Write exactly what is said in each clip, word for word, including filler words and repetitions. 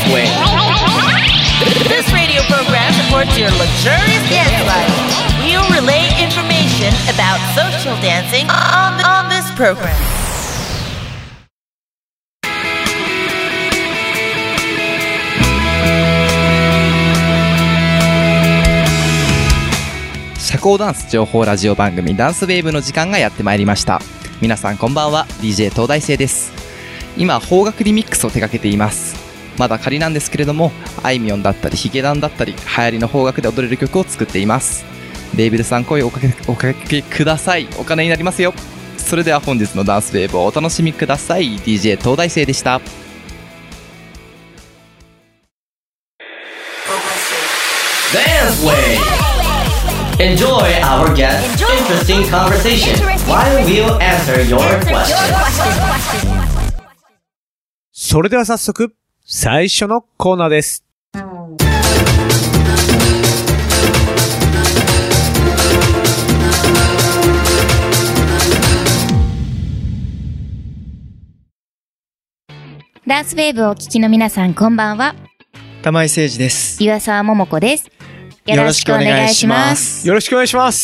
Wave. This radio program supports your luxurious dance life. We'll relay information about social dancing on, the, on this program. 社交ダンス情報ラジオ番組ダンスウェーブの時間がやってまいりました。皆さんこんばんは。 ディージェー 東大生です。今邦楽リミックスを手掛けています。まだ仮なんですけれども、あいみょんだったりヒゲダンだったり流行りの邦楽で踊れる曲を作っています。レーベルさん声をおかけ、おかけください。お金になりますよ。それでは本日のダンスウェーブをお楽しみください。 ディージェー 東大生でした。 Dance Wave.Enjoy our guest's interesting conversation while we'll answer your questions. それでは早速、最初のコーナーです。 ダンスウェーブをお聞きの皆さん、こんばんは。 玉井誠二です。 岩沢桃子です。よろしくお願いします。 よろしくお願いします。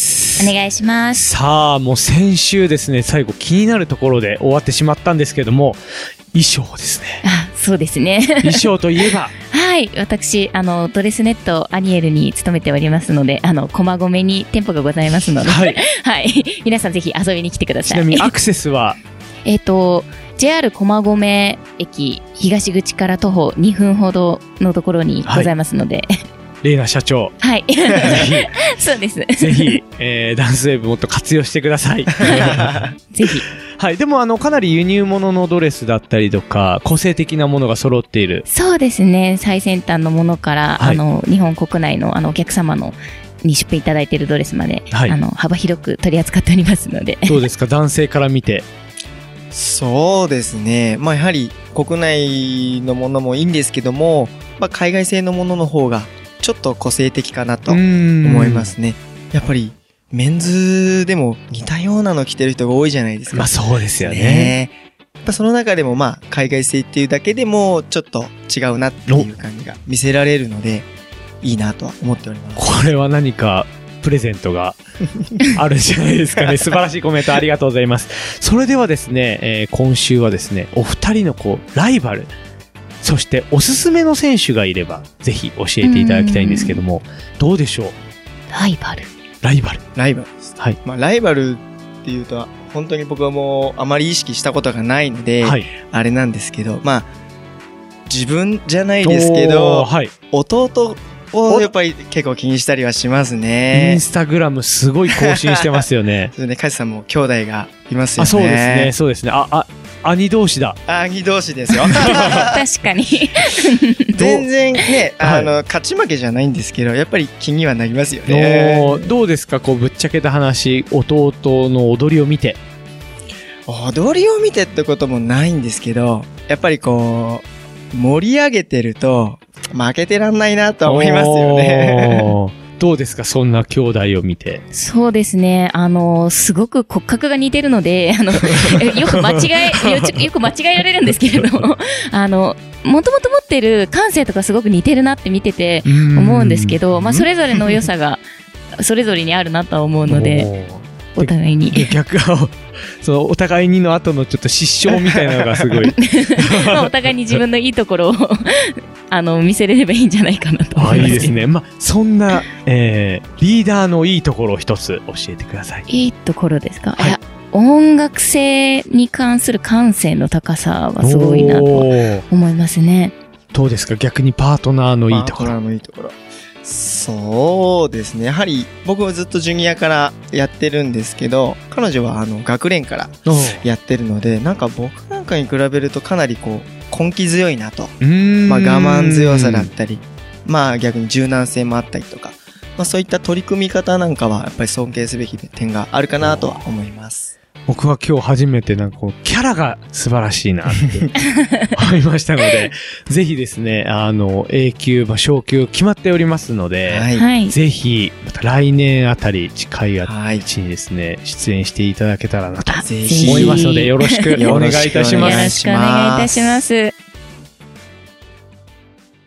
お願いします。 さあ、もう先週ですね、最後気になるところで終わってしまったんですけども、衣装ですね。 あ、そうですね。 衣装といえば。 はい、私、あの、ドレスネットアニエルに勤めておりますので、あの、駒込に店舗がございますので、はい。はい。皆さんぜひ遊びに来てください。 ちなみにアクセスはえっと、ジェイアール 駒込駅東口から徒歩にふんほどのところにございますので、はい、 レイナ社長。 はい。ぜひ。そうです。 ぜひ、えー、ダンスウェーブもっと活用してください。ぜひ。はい。でも、あの、かなり輸入物のドレスだったりとか、個性的なものが揃っている。 そうですね。最先端のものから、はい、あの、日本国内の、あの、お客様の、に出品いただいているドレスまで、はい、あの、幅広く取り扱っておりますので。 どうですか、男性から見て。 そうですね。まあ、やはり、国内のものもいいんですけども、まあ、海外製のものの方が、ちょっと個性的かなと思いますね。やっぱりメンズでも似たようなの着てる人が多いじゃないですか。 まあそうですよね。 ね、やっぱその中でもまあ海外製っていうだけでもちょっと違うなっていう感じが見せられるのでいいなとは思っております。 これは何かプレゼントがあるんじゃないですかね。素晴らしいコメントありがとうございます。それではですね、えー、今週はですね、お二人のこうライバル、そしておすすめの選手がいればぜひ教えていただきたいんですけども、どうでしょう。 ライバルライバルライバルです、はい。まあ、ライバルっていうと本当に僕はもうあまり意識したことがないので、はい、あれなんですけど、まあ自分じゃないですけど、はい、弟をやっぱり結構気にしたりはしますね。 インスタグラムすごい更新してますよね。 それでカジさんも兄弟がいますよね。 あ、そうですね、そうですね。ああ兄同士だ。 兄同士ですよ。 確かに。 全然ね、あの、はい、勝ち負けじゃないんですけど、やっぱり気にはなりますよね。 どうですか、こうぶっちゃけた話、弟の踊りを見て。 踊りを見てってこともないんですけど、やっぱりこう盛り上げてると負けてらんないなと思いますよね。 どうですか、そんな兄弟を見て。 そうですね。あの、すごく骨格が似てるので、あの、よく間違え、よ, よく間違えられるんですけれども、あの、もともと持ってる感性とかすごく似てるなって見てて思うんですけど、まあ、それぞれの良さが、それぞれにあるなとは思うので、お互いに。 逆を、そのお互いにの後のちょっと失笑みたいなのがすごい。 まあお互いに自分のいいところをあの見せれればいいんじゃないかなと思います。 あ、いいですね。まあそんな、えー、リーダーのいいところを一つ教えてください。 いいところですか。はい、いや、音楽性に関する感性の高さはすごいなと思いますね。 どうですか、逆にパートナーのいいところ。 パートナーのいいところ。そうですね。やはり僕はずっとジュニアからやってるんですけど、彼女はあの学連からやってるので、なんか僕なんかに比べるとかなりこう根気強いなと。まあ我慢強さだったり、まあ逆に柔軟性もあったりとか、まあそういった取り組み方なんかはやっぱり尊敬すべき点があるかなとは思います。 僕は今日初めてなんかこうキャラが素晴らしいなって思いましたので、ぜひですね、あの A 級、まあ、昇級決まっておりますので、はい、ぜひまた来年あたり近いあいちにですね、出演していただけたらなと思いますので、よろしくお願いいたします。 よろしくお願いいたします。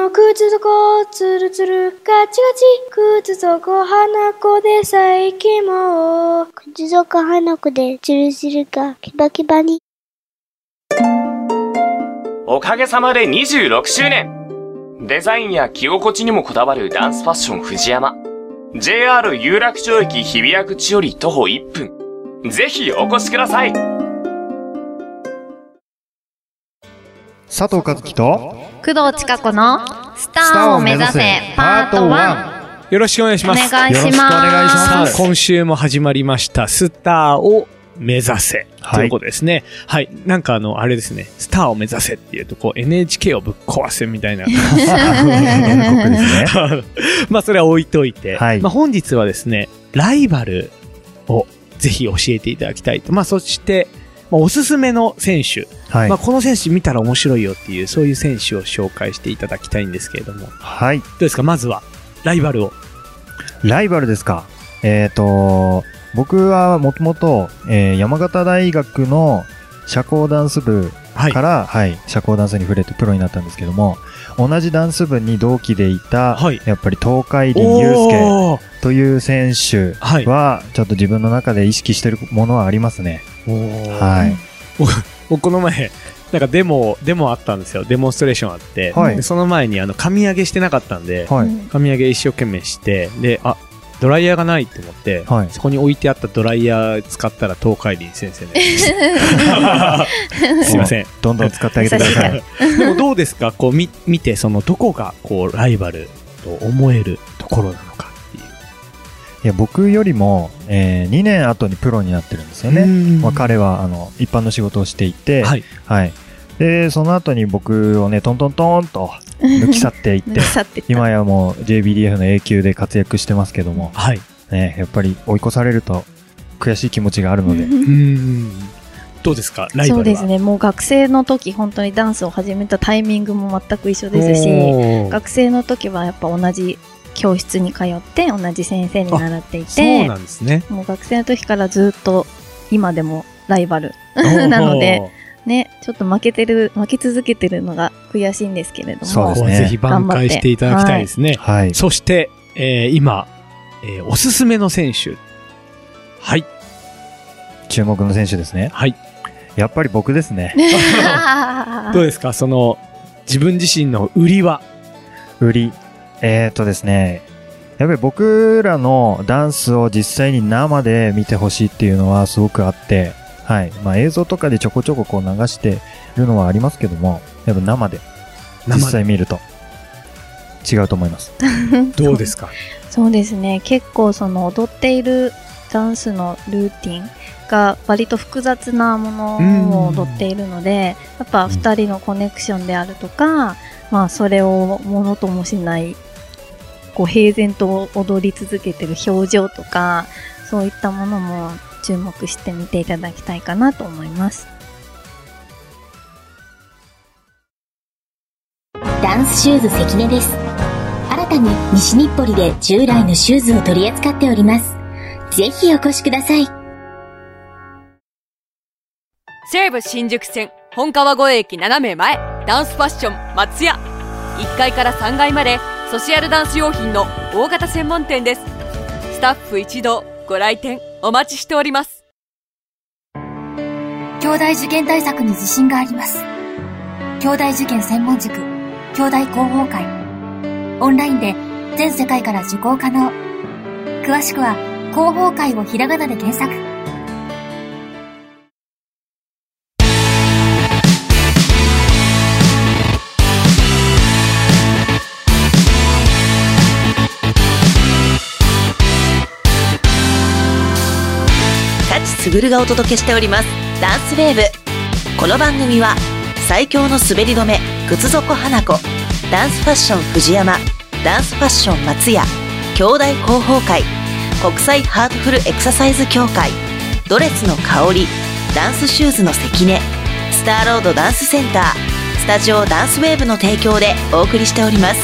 の靴底つるつるガチガチ靴底花子で最近も靴底花子でつるつるがキバキバに。 おかげさまでにじゅうろくしゅうねん。デザインや着心地にもこだわるダンスファッション藤山。ジェイアール 有楽町駅日比谷口より徒歩いっぷん。ぜひお越しください。 佐藤和樹と工藤千佳子のスターを目指せパートワン。よろしくお願いします。 お願いします。よろしくお願いします。 今週も始まりましたスターを目指せ、はい、ということですね。はい。なんかあの、あれですね。スターを目指せっていうと、こう エヌエイチケー をぶっ壊せみたいな。まあそれは置いといて。はい、まあ本日はですね、ライバルをぜひ教えていただきたいと。まあそして、まあ、おすすめの選手。はい。まあこの選手見たら面白いよっていう、そういう選手を紹介していただきたいんですけれども。はい。どうですか、まずは、ライバルを。 ライバルですか。えっと、僕はもともと山形大学の社交ダンス部から、はい、はい、社交ダンスに触れてプロになったんですけども、同じダンス部に同期でいた、はい、やっぱり東海林祐介という選手は、ちょっと自分の中で意識してるものはありますね。はい。 僕この前、なんかデモ、デモあったんですよ。デモンストレーションあって、はい、でその前にあの、髪上げしてなかったんで、はい、髪上げ一生懸命して、で、あ、ドライヤーがないと思って、はい、そこに置いてあったドライヤー使ったら東海林先生ですいません、 どんどん使ってあげてください。 でもどうですか、こう見見て、そのどこがこうライバルと思えるところなのかっていう。 いや、僕よりも、えー、にねんごにプロになってるんですよね。まあ、彼はあの一般の仕事をしていて、はい、はい、でその後に僕をねトントントンと抜き去っていって今やもう ジェイビーディーエフ の A 級で活躍してますけども、はい、ね、やっぱり追い越されると悔しい気持ちがあるので。うーん、 どうですか、ライバルは。 そうですね、もう学生の時本当にダンスを始めたタイミングも全く一緒ですし、学生の時はやっぱ同じ教室に通って同じ先生に習っていて、 そうなんですね。 もう学生の時からずっと今でもライバルなのでね、ちょっと負けてる、負け続けてるのが悔しいんですけれども。 そうですね。ぜひ挽回していただきたいですね。はい。そして、えー、今、えー、おすすめの選手。はい。 注目の選手ですね。はい。やっぱり僕ですね。 どうですか、その、自分自身の売りは。 売り。えーっとですね、やっぱり僕らのダンスを実際に生で見てほしいっていうのはすごくあって、はい。まあ映像とかでちょこちょここう流してるのはありますけども、やっぱ生で実際見ると違うと思います。 どうですか？ そうですね。結構その踊っているダンスのルーティンが割と複雑なものを踊っているので、やっぱ二人のコネクションであるとか、まあそれをものともしないこう平然と踊り続けてる表情とか、そういったものも注目してみていただきたいかなと思います。 ダンスシューズ関根です。新たに西日暮里で従来のシューズを取り扱っております。ぜひお越しください。 西武新宿線本川越駅斜め前、ダンスファッション松屋。いっかいからさんがいまでソシャルダンス用品の大型専門店です。スタッフ一同ご来店お待ちしております。 兄弟受験対策に自信があります。兄弟受験専門塾兄弟広報会、オンラインで全世界から受講可能。詳しくは広報会をひらがなで検索。 すぐるがお届けしておりますダンスウェーブ。この番組は最強の滑り止め靴底花子、ダンスファッション藤山、ダンスファッション松屋、兄弟広報会、国際ハートフルエクササイズ協会、ドレスの香り、ダンスシューズの関根、スターロードダンスセンター、スタジオダンスウェーブの提供でお送りしております。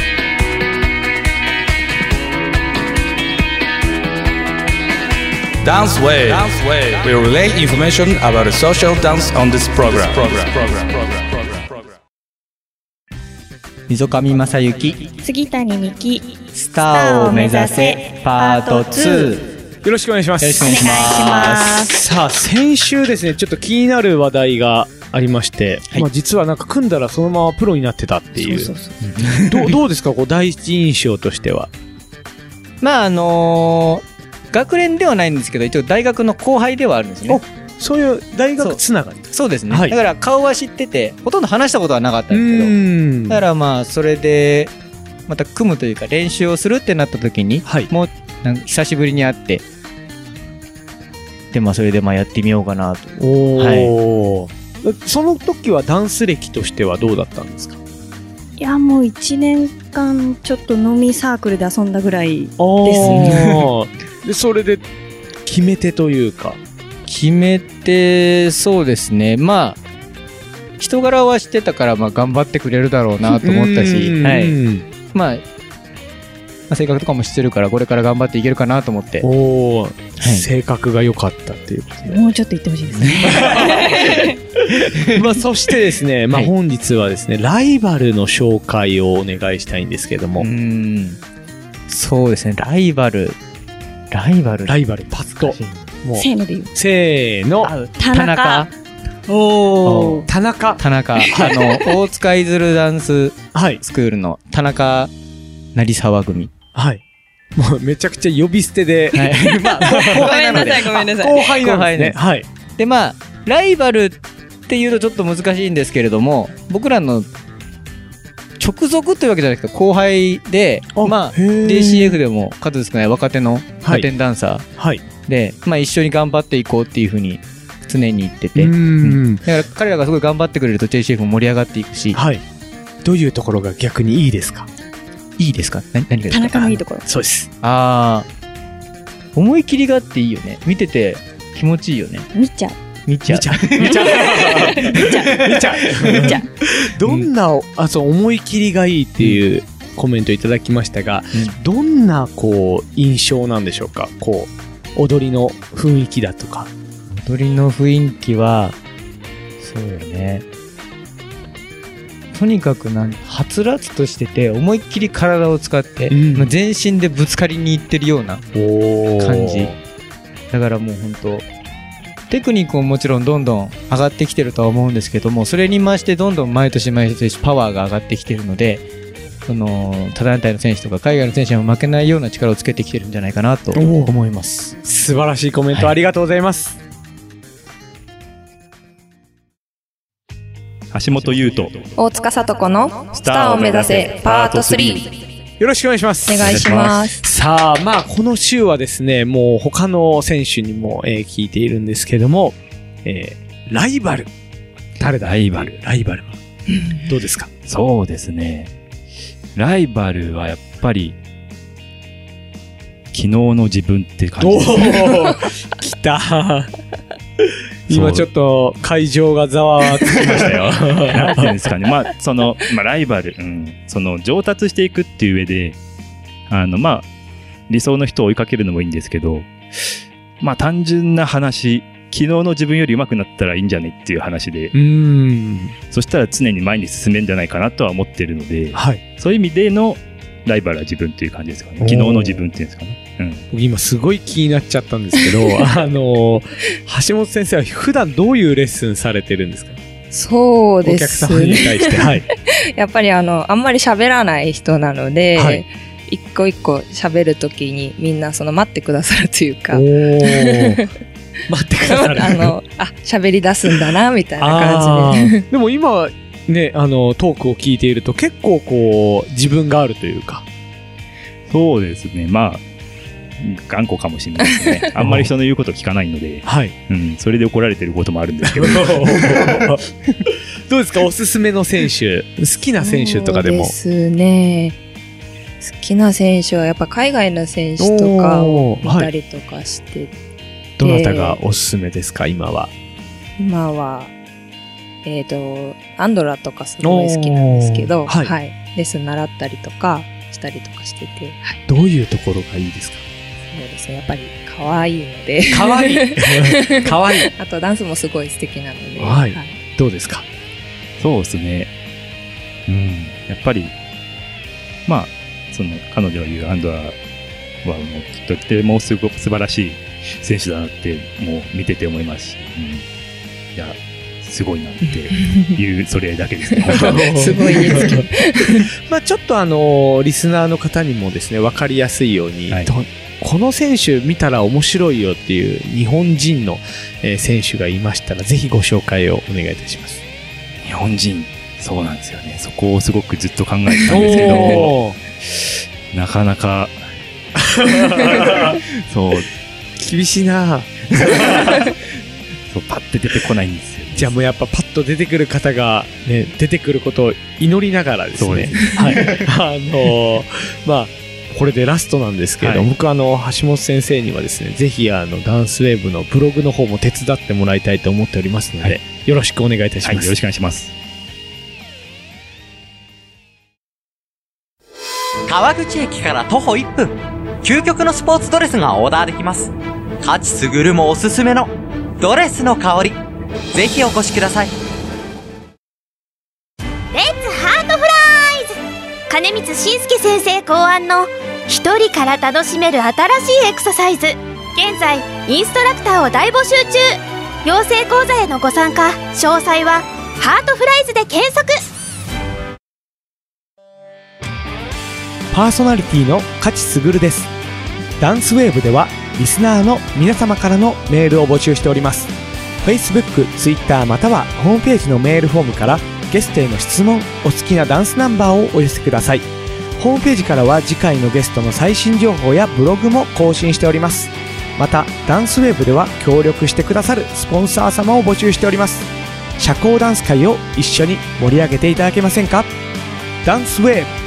ダ Dance Wave will relay information about the social dance on this program. 溝上正幸、 杉谷美希、 スターを目指せパートツー。 よろしくお願いします。 よろしくお願いします。 さあ、先週ですね、ちょっと気になる話題がありまして、はい、まあ実はなんか組んだらそのままプロになってたっていう。そうそうそうどう、どうですか、こう第一印象としては。 まああのー、学年ではないんですけど、一応大学の後輩ではあるんですね。 そういう大学つながり。 そう、そうですね、はい。だから顔は知ってて、ほとんど話したことはなかったんですけど、だからまあそれでまた組むというか練習をするってなった時に、はい、もうなんか久しぶりに会って、でまあそれでまあやってみようかなと。 おー、はい、その時はダンス歴としてはどうだったんですか？ いや、もういちねんかんちょっと飲みサークルで遊んだぐらいですね。 でそれで決め手というか。 決めて、そうですね、まあ人柄は知ってたから、まあ頑張ってくれるだろうなと思ったし、はい、まあ、まあ性格とかも知ってるから、これから頑張っていけるかなと思って。 おー、はい、性格が良かったっていうことで、 もうちょっと言ってほしいですね。 まあそしてですね、まあ本日はですね、ライバルの紹介をお願いしたいんですけども。うーん、そうですね、ライバルライバルライバルパッとせーので言う。 せーの。 田中。 おー。田中。 田中。あの、大塚いずるダンススクールの田中成沢組。 はい。もうめちゃくちゃ呼び捨てで。はい。まあ、後輩なので。ごめんなさい、ごめんなさい。後輩なんですね。はい。 で、まあ、ライバルっていうとちょっと難しいんですけれども、僕らの直属というわけじゃなくて後輩で、まあ ディーシーエフ でも数少ない若手のラテンダンサーで、まあ一緒に頑張っていこうっていう風に常に言ってて、うん、だから彼らがすごい頑張ってくれると ディーシーエフ も盛り上がっていくし、 はい、どういうところが逆にいいですか？ いいですか？何何がですか？ 田中のいいところ。 そうです。 ああ、思い切りがあっていいよね。見てて気持ちいいよね。 見ちゃう。 見ちゃう。見ちゃう。 見ちゃう。見ちゃう。見ちゃう。どんな、あ、そう、思い切りがいいっていうコメントいただきましたが、うん、どんな、こう、印象なんでしょうか？こう、踊りの雰囲気だとか。 踊りの雰囲気は、そうよね。とにかくなん、はつらつとしてて、思いっきり体を使って、うん、まあ、全身でぶつかりにいってるような感じ。だからもう本当、テクニックももちろんどんどん上がってきてるとは思うんですけども、それに増してどんどん毎年毎年パワーが上がってきてるので、その他団体の選手とか海外の選手にも負けないような力をつけてきてるんじゃないかなと思います。 素晴らしいコメント、はい、ありがとうございます。 橋本優斗、 大塚聡子のスターを目指せパートスリー。 よろしくお願いします。 お願いします。 さあ、まあ、この週はですね、もう他の選手にも、えー、聞いているんですけども、えー、ライバル。誰だ？ ライバル。 ライバルは。どうですか？ そうですね。ライバルはやっぱり、昨日の自分って感じですね。 おー、来た。今ちょっと会場がざわつきましたよ。 なんていうんですかね。まあ、その、まあ、ライバル、うん、その上達していくっていう上で、あの、まあ、理想の人を追いかけるのもいいんですけど、まあ、単純な話、昨日の自分より上手くなったらいいんじゃねっていう話で、うーん、そしたら常に前に進めるんじゃないかなとは思ってるので、はい、そういう意味でのライバルは自分っていう感じですかね。昨日の自分っていうんですかね。うん、 僕今すごい気になっちゃったんですけど、あの橋本先生は普段どういうレッスンされてるんですか？ そうですね。 お客様に対して、はい、 やっぱりあのあんまり喋らない人なので、はい、一個一個喋るときにみんなその待ってくださるというか、おー待ってくださる。 あのあ喋り出すんだなみたいな感じで。 でも今ね、あのトークを聞いていると結構こう自分があるというか。 そうですね。まあ。頑固かもしれないですね。あんまり人の言うこと聞かないので、はい、うん、それで怒られてることもあるんですけど。 どうですか、おすすめの選手、好きな選手とかでも。 そうですね。好きな選手はやっぱ海外の選手とかを見たりとかしてて、はい、 どなたがおすすめですか、今は？ 今はえっとアンドラとかすごい好きなんですけど、はいはい、レッスン習ったりとかしたりとかしてて、はい、 どういうところがいいですか？ ですね、やっぱり可愛いので。 可愛い可愛いあとダンスもすごい素敵なので。 はい。はい、どうですか？ そうですね。うん。やっぱり、まあ、その、彼女が言うアンドラはもう、とってもすごく素晴らしい選手だなって、もう見てて思いますし、うん、いや、すごいなっていう、それだけですね。 すごいですけど。 まあちょっとあの、リスナーの方にもですね、わかりやすいように、はい、この選手見たら面白いよっていう日本人の選手がいましたら、ぜひご紹介をお願いいたします。 日本人、そうなんですよね。そこをすごごくずっと考えてたんですけど、なかなか、そう。 厳しいなそう、パッて出てこないんですよ、ね。 じゃあもうやっぱパッと出てくる方がね、出てくることを祈りながらですね。そうです。はい。あのー、まあ、これでラストなんですけれども、はい、僕あの、橋本先生にはですね、ぜひあの、ダンスウェーブのブログの方も手伝ってもらいたいと思っておりますので、はい、よろしくお願いいたします。はい、 よろしくお願いします。 川口駅から徒歩いっぷん、究極のスポーツドレスがオーダーできます。勝ち優もおすすめのドレスの香り、ぜひお越しください。 レッツハートフライズ、金光信介先生考案の一人から楽しめる新しいエクササイズ。現在インストラクターを大募集中。養成講座へのご参加詳細はハートフライズで検索。 パーソナリティの勝優です。ダンスウェーブではリスナーの皆様からのメールを募集しております。 Facebook、Twitter またはホームページのメールフォームからゲストへの質問、お好きなダンスナンバーをお寄せください。ホームページからは次回のゲストの最新情報やブログも更新しております。またダンスウェーブでは協力してくださるスポンサー様を募集しております。社交ダンス界を一緒に盛り上げていただけませんか？ダンスウェーブ。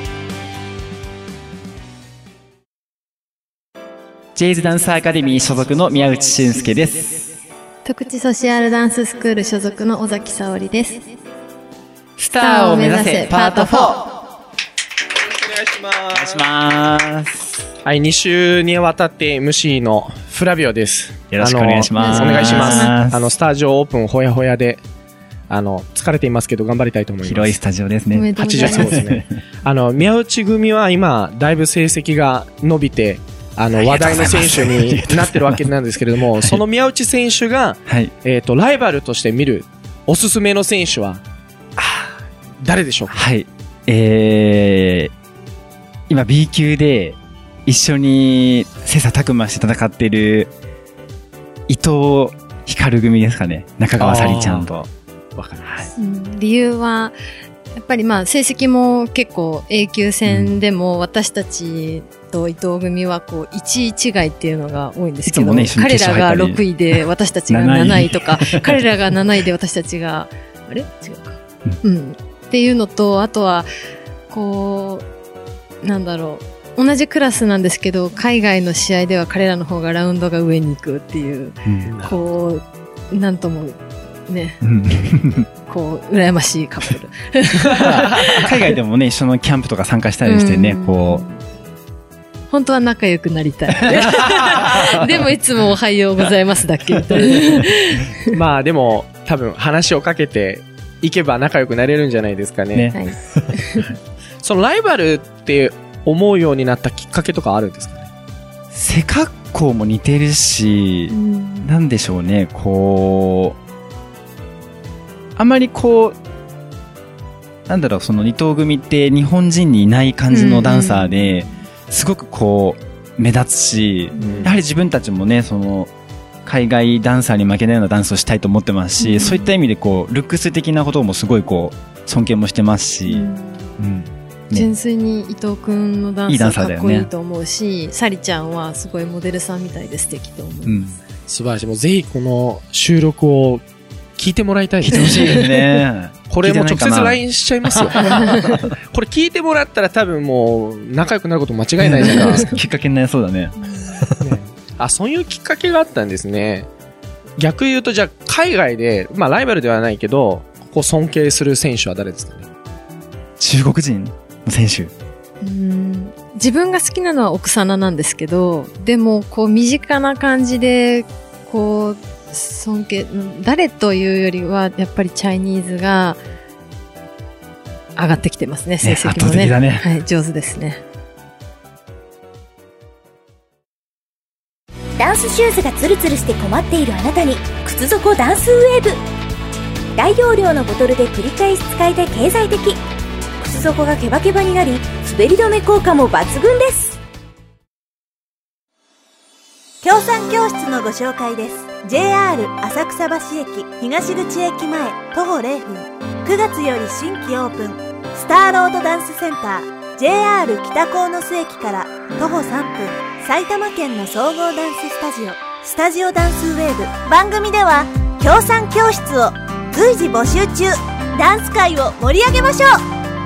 ジェイズダンスアカデミー所属の宮内俊介です。 徳地ソシアルダンススクール所属の尾崎沙織です。 スターを目指せパートフォー。 お願いします。お願いします。はい、に週にわたって エムシー のフラビオです。 よろしくお願いします。 お願いします。あの、スタジオオープンほやほやで、あの、疲れていますけど頑張りたいと思います。 広いスタジオですね。 はちじゅうそうですね。あの、宮内組は今、だいぶ成績が伸びて、あの、話題の選手になってるわけなんですけれども、はい、その宮内選手が、はい、えっと、ライバルとして見るおすすめの選手は、誰でしょうか？ はい。えー、今 B 級で一緒に切磋琢磨して戦ってる伊藤光組ですかね。中川紗里ちゃんと。 わかります。 うん、理由は、やっぱりまあ成績も結構 A 級戦でも私たちと伊藤組はこういちい違いっていうのが多いんですけど、ね、彼らがろくいで私たちがなないとか彼らがなないで私たちがあれ違うか、うん、うん、っていうのと、あとはこうなんだろう、同じクラスなんですけど海外の試合では彼らの方がラウンドが上に行くっていう、うん、こうなんともね、うん、こう羨ましいカップル海外でもね一緒のキャンプとか参加したりしてね、こう本当は仲良くなりたいでもいつもおはようございますだっけみたいなまあでも多分話をかけていけば仲良くなれるんじゃないですかね、ね、はい、そのライバルって思うようになったきっかけとかあるんですかね？ 背格好も似てるし、うん、なんでしょうね、こうあんまりこうなんだろう、その二頭組って日本人にいない感じのダンサーで、うんうん、すごくこう目立つし、うん、やはり自分たちもねその海外ダンサーに負けないようなダンスをしたいと思ってますし、うん、そういった意味でこうルックス的なこともすごいこう尊敬もしてますし、うんうんね、純粋に伊藤くんのダンスはかっこいいと思うし、紗里ちゃんはすごいモデルさんみたいで素敵と思います、うん、 素晴らしい。もうぜひこの収録を聞いてもらいたいですね。聞いてほしいですね。 これも直接 ライン しちゃいますよ。これ聞いてもらったら多分もう仲良くなること間違いないじゃないですか。 きっかけになりそうだね。 あ、そういうきっかけがあったんですね。逆言うとじゃあ海外で、まあライバルではないけど、ここ尊敬する選手は誰ですかね？ 中国人の選手。 うーん、 自分が好きなのはオクサナなんですけど、でもこう身近な感じでこう尊敬、誰というよりはやっぱりチャイニーズが上がってきてますね、成績もね。ね、ね、はい、上手ですね。 ダンスシューズがツルツルして困っているあなたに、靴底ダンスウェーブ。大容量のボトルで繰り返し使えて経済的。靴底がケバケバになり、滑り止め効果も抜群です。協賛教室のご紹介です。 ジェイアール 浅草橋駅東口駅前徒歩れいふん、くがつより新規オープン、スターロードダンスセンター ジェイアール 北鴻巣駅から徒歩さんぷん、埼玉県の総合ダンススタジオスタジオダンスウェーブ。番組では協賛教室を随時募集中。ダンス界を盛り上げましょう。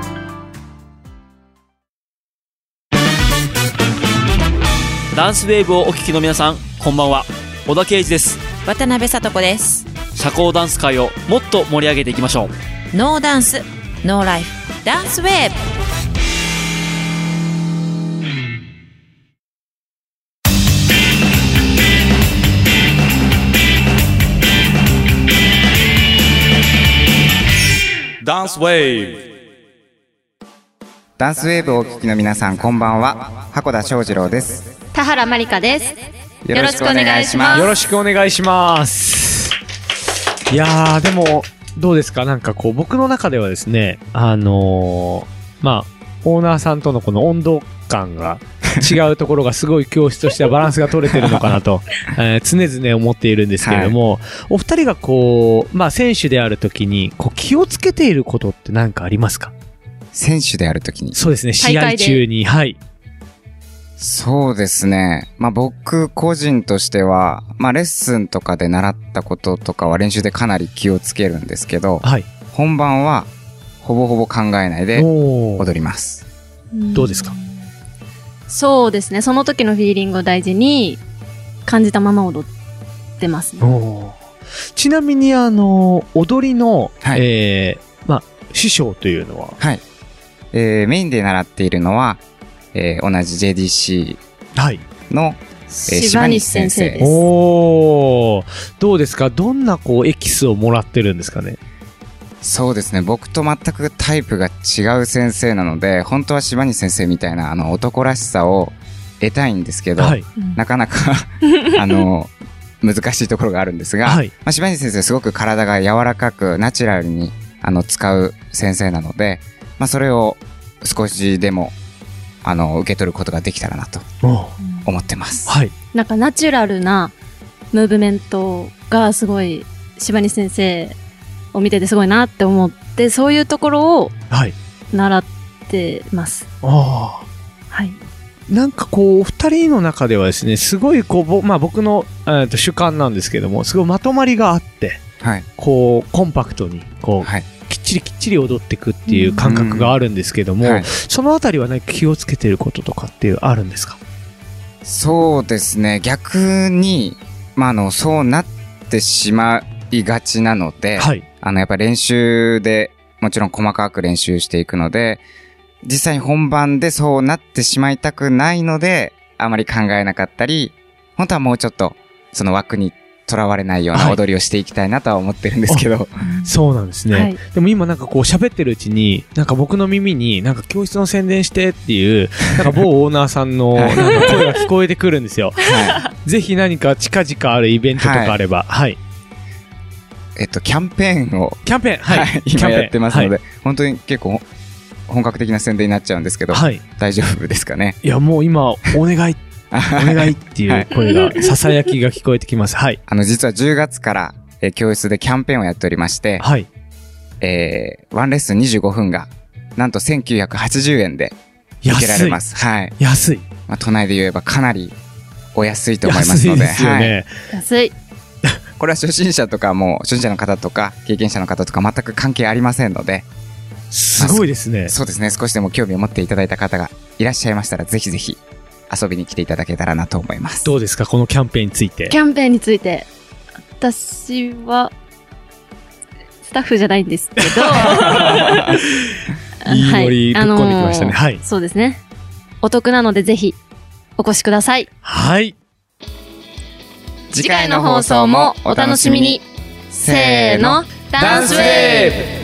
ダンスウェーブをお聞きの皆さん、こんばんは。小田圭司です。 渡辺聡子です。 社交ダンス界をもっと盛り上げていきましょう。 ノーダンスノーライフダンスウェーブ。 ダンスウェーブ。 ダンスウェーブをお聞きの皆さん、こんばんは。箱田翔二郎です。 田原まりかです。 よろしくお願いします。 よろしくお願いします。いやー、でもどうですか、なんかこう僕の中ではですね、あのー、まあオーナーさんとのこの温度感が違うところがすごい教室としてはバランスが取れてるのかなと、えー、常々思っているんですけれども、はい、お二人がこう、まあ選手であるときにこう気をつけていることって何かありますか？ 選手であるときに。 そうですね、試合中に。はい。 そうですね。まあ僕個人としては、まあレッスンとかで習ったこととかは練習でかなり気をつけるんですけど、はい、本番はほぼほぼ考えないで踊ります。 どうですか？ そうですね。その時のフィーリングを大事に感じたまま踊ってますね。 おちなみにあの踊りの、はい、えー、まあ師匠というのは、 はい、えー、メインで習っているのは、えー、同じ ジェイディーシー の、はい、えー、 柴西先生です。 おー、どうですか？どんなこうエキスをもらってるんですかね？ そうですね、僕と全くタイプが違う先生なので、本当は柴西先生みたいなあの男らしさを得たいんですけど、はい、なかなかあの難しいところがあるんですが、はい、まあ、柴西先生すごく体が柔らかくナチュラルにあの使う先生なので、まあ、それを少しでもあの受け取ることができたらなと思ってます。 はい、なんかナチュラルなムーブメントがすごい柴西先生を見ててすごいなって思って、そういうところを習ってます。 はい、はい。なんかこうお二人の中ではですね、すごいこう、まあ、僕の、えー、と主観なんですけども、すごいまとまりがあって、はい、こうコンパクトにこう、はい、きっちりきっちり踊っていくっていう感覚があるんですけども、はい、そのあたりは何か気をつけてることとかっていうあるんですか？ そうですね、逆に、まあ、あのそうなってしまいがちなので、はい、あのやっぱ練習でもちろん細かく練習していくので、実際に本番でそうなってしまいたくないので、あまり考えなかったり、本当はもうちょっとその枠にとらわれないような踊りをしていきたいなとは思ってるんですけど、はい、 そうなんですね、はい、でも今なんかこう喋ってるうちになんか僕の耳になんか教室の宣伝してっていうなんか某オーナーさんのなんか声が聞こえてくるんですよ、はい、ぜひ何か近々あるイベントとかあれば、はい、はい、 えっとキャンペーンをキャンペーン、はい、はい、 今やってますので、はい、本当に結構本格的な宣伝になっちゃうんですけど、はい、大丈夫ですかね？ いやもう今お願いお願いっていう声が、はい、ささやきが聞こえてきます。はい。 あの実はじゅうがつから、えー、教室でキャンペーンをやっておりまして、はい。えー、ワンレッスンにじゅうごふんがなんとせんきゅうひゃくはちじゅうえんで受けられます。はい。 安い。 まあ、都内で言えばかなりお安いと思いますので、 安いですよね。 はい、安い。 これは初心者とかも初心者の方とか経験者の方とか全く関係ありませんので、 すごいですね、まあ、 そうですね。少しでも興味を持っていただいた方がいらっしゃいましたら、ぜひぜひ遊びに来ていただけたらなと思います。 どうですか、このキャンペーンについて？ キャンペーンについて、私はスタッフじゃないんですけどいいノリぶっ込んできましたね。はい、 そうですね。 お得なのでぜひお越しください。 はい。 次回の放送もお楽しみに。せーの、ダンスウェーブ